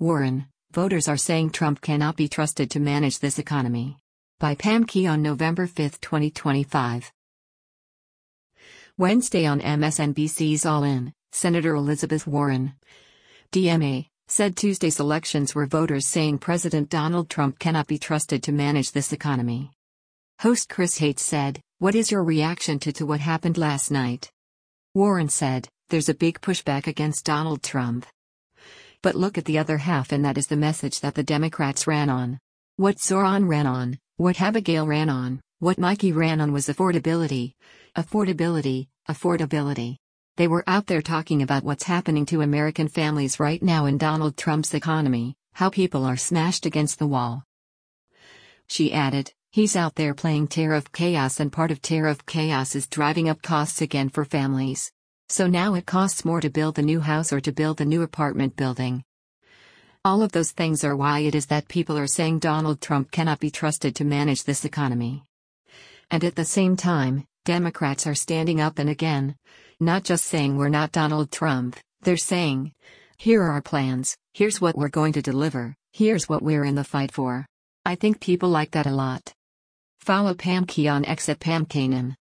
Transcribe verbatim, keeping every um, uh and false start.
Warren, voters are saying Trump cannot be trusted to manage this economy. By Pam Key on November fifth, twenty twenty-five. Wednesday on M S N B C's All In, Senator Elizabeth Warren, D M A, said Tuesday's elections were voters saying President Donald Trump cannot be trusted to manage this economy. Host Chris Hayes said, "What is your reaction to, to what happened last night?" Warren said, "There's a big pushback against Donald Trump. But look at the other half, and that is the message that the Democrats ran on. What Zoran ran on, what Abigail ran on, what Mikey ran on was affordability, affordability, affordability. They were out there talking about what's happening to American families right now in Donald Trump's economy, how people are smashed against the wall." She added, "He's out there playing tariff chaos, and part of tariff chaos is driving up costs again for families. So now it costs more to build a new house or to build a new apartment building. All of those things are why it is that people are saying Donald Trump cannot be trusted to manage this economy. And at the same time, Democrats are standing up and again, not just saying we're not Donald Trump, they're saying, here are our plans, here's what we're going to deliver, here's what we're in the fight for." I think people like that a lot. Follow Pam Key on X at Pam Kanan.